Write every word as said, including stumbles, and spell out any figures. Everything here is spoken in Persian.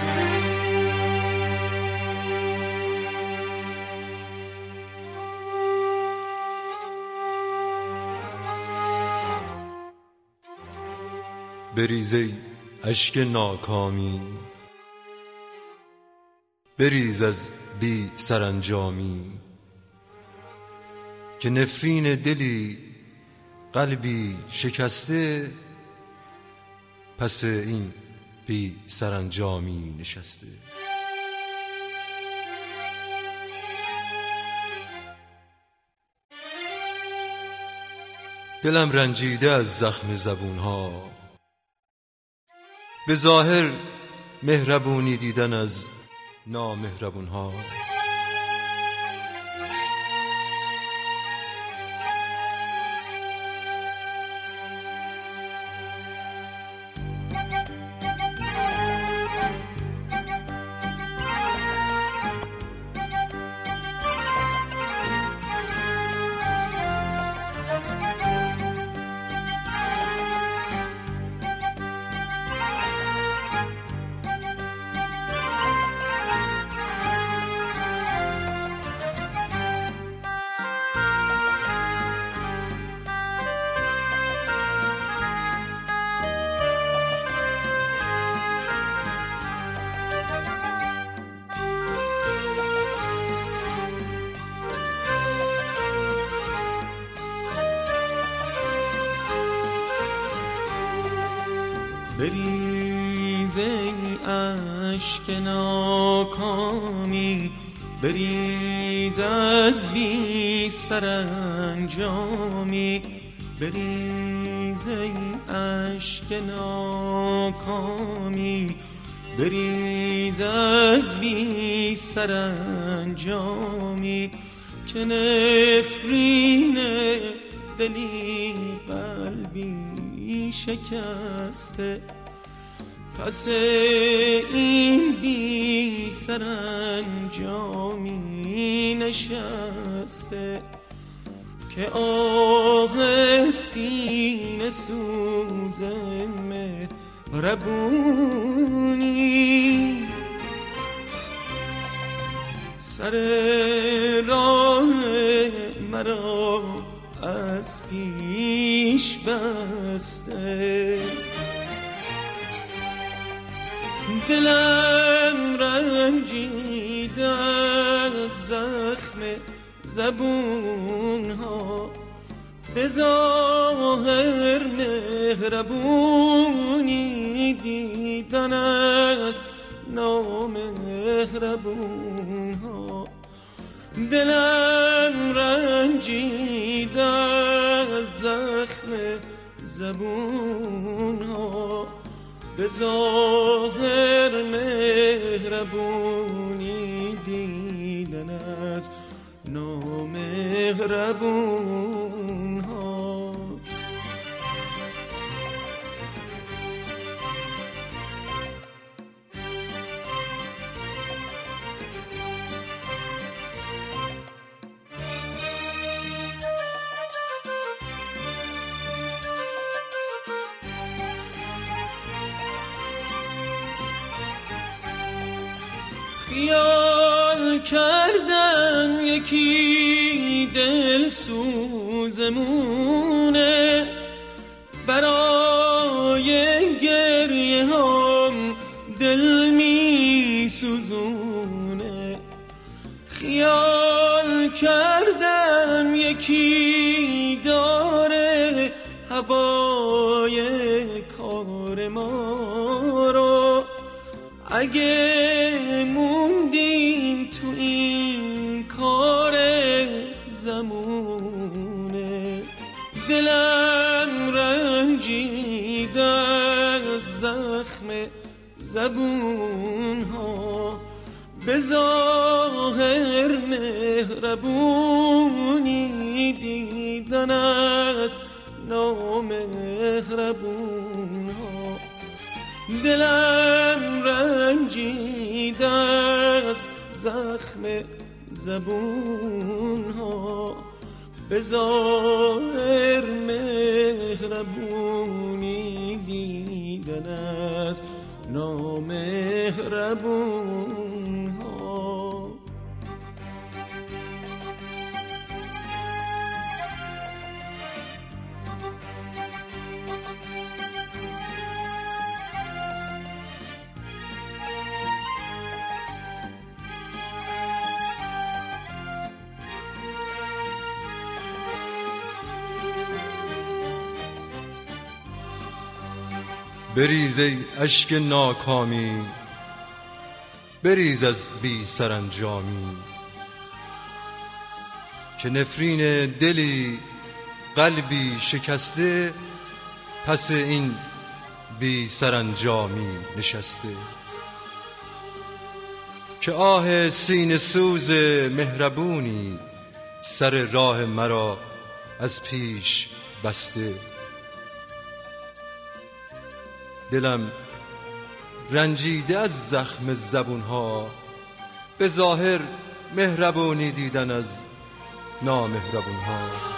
بریز ای اشک ناکامی، بریز از بی سرانجامی، که نفرین دلی قلبی شکسته، پس این بی سرانجامی نشسته. دلم رنجیده از زخم زبونها، به ظاهر مهربونی دیدن از نامهربونها. بریز ای اشک ناکامی، بریز از بی سرانجامی، بریز ای اشک ناکامی، بریز از بی سرانجامی، که نفرین دلی قلبی شکسته، پس این بی سرانجامی نشسته، که آه سینه سوز مهربونی سر راه مرا از پیش بسته. دلم رنجیده از زخم زبونها، به ظاهر مهربونی دیدن از نامهربونها. دلم رنجیده از زخم زبونها، به ظاهر مهربونی دیدن از نامهربونها. خیال کردم یکی دل سوزمونه، برای گریه هم دل می سوزونه. خیال کردم یکی داره هوای کار ما رو، اگه موندیم تو این کار زمونه. دلم رنجیده از زخم زبونها، به ظاهر مهربونی دیدن از نامهربونها. دلم رنجیده از زخم زبونها، به ظاهر مهربونی دیدن از نامهربون ها. بریز ای اشک ناکامی، بریز از بی سرانجامی، که نفرین دلی قلبی شکسته پس این بی سرانجامی نشسته. که آه سینه سوز مهربونی سر راه مرا از پیش بسته. دلم رنجیده از زخم زبونها، به ظاهر مهربونی دیدن از نامهربونها.